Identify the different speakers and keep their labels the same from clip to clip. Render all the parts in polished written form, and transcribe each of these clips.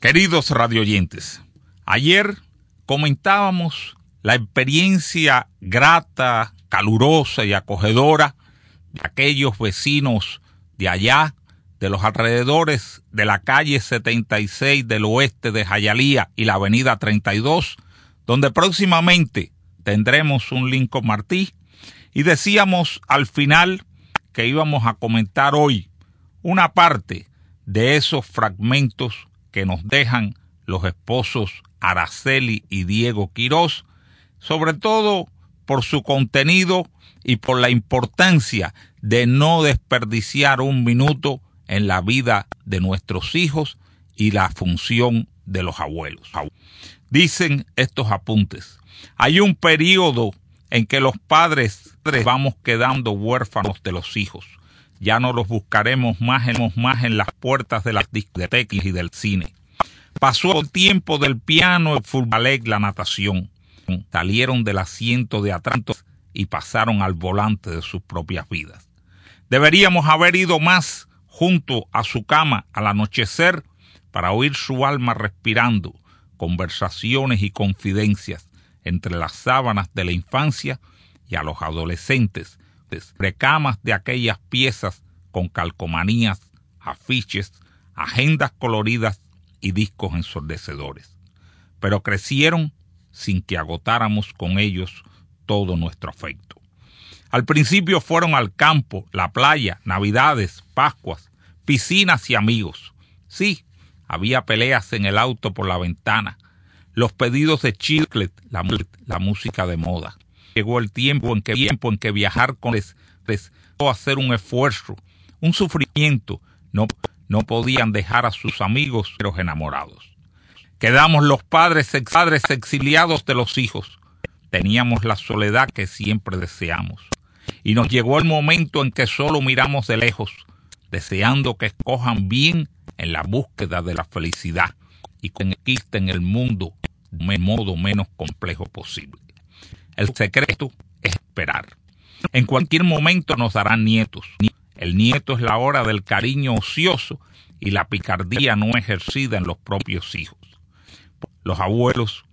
Speaker 1: Queridos radioyentes, ayer comentábamos la experiencia grata, calurosa y acogedora de aquellos vecinos de allá, de los alrededores de la calle 76 del oeste de Hialeah y la avenida 32, donde próximamente tendremos un Lincoln Martí, y decíamos al final que íbamos a comentar hoy una parte de esos fragmentos que nos dejan los esposos Araceli y Diego Quirós, sobre todo por su contenido y por la importancia de no desperdiciar un minuto en la vida de nuestros hijos y la función de los abuelos. Dicen estos apuntes: hay un periodo en que los padres vamos quedando huérfanos de los hijos. Ya no los buscaremos más en las puertas de las discotecas y del cine. Pasó el tiempo del piano, el fútbol, la natación. Salieron del asiento de atrás y pasaron al volante de sus propias vidas. Deberíamos haber ido más junto a su cama al anochecer para oír su alma respirando, conversaciones y confidencias entre las sábanas de la infancia, y a los adolescentes precamas de aquellas piezas con calcomanías, afiches, agendas coloridas y discos ensordecedores. Pero crecieron sin que agotáramos con ellos todo nuestro afecto. Al principio fueron al campo, la playa, navidades, pascuas, piscinas y amigos. Sí, había peleas en el auto por la ventana, los pedidos de chicle, la música de moda. Llegó el tiempo en que viajar con les hacer un esfuerzo, un sufrimiento. No podían dejar a sus amigos pero enamorados. Quedamos los padres exiliados de los hijos. Teníamos la soledad que siempre deseamos. Y nos llegó el momento en que solo miramos de lejos, deseando que escojan bien en la búsqueda de la felicidad y conquisten el mundo de modo menos complejo posible. El secreto es esperar. En cualquier momento nos darán nietos. El nieto es la hora del cariño ocioso y la picardía no ejercida en los propios hijos. Los abuelos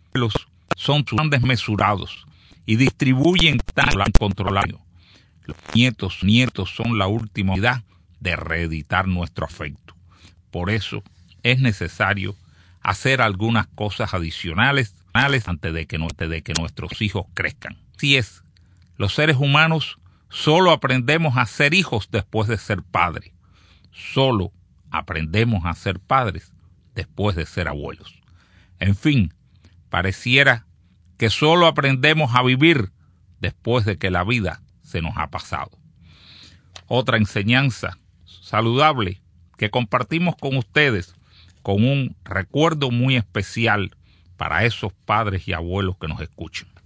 Speaker 1: son desmesurados y distribuyen tan controlado. Los nietos son la última oportunidad de reeditar nuestro afecto. Por eso es necesario hacer algunas cosas adicionales antes de que nuestros hijos crezcan. Así es, los seres humanos solo aprendemos a ser hijos después de ser padres. Solo aprendemos a ser padres después de ser abuelos. En fin, pareciera que solo aprendemos a vivir después de que la vida se nos ha pasado. Otra enseñanza saludable que compartimos con ustedes, con un recuerdo muy especial para esos padres y abuelos que nos escuchan.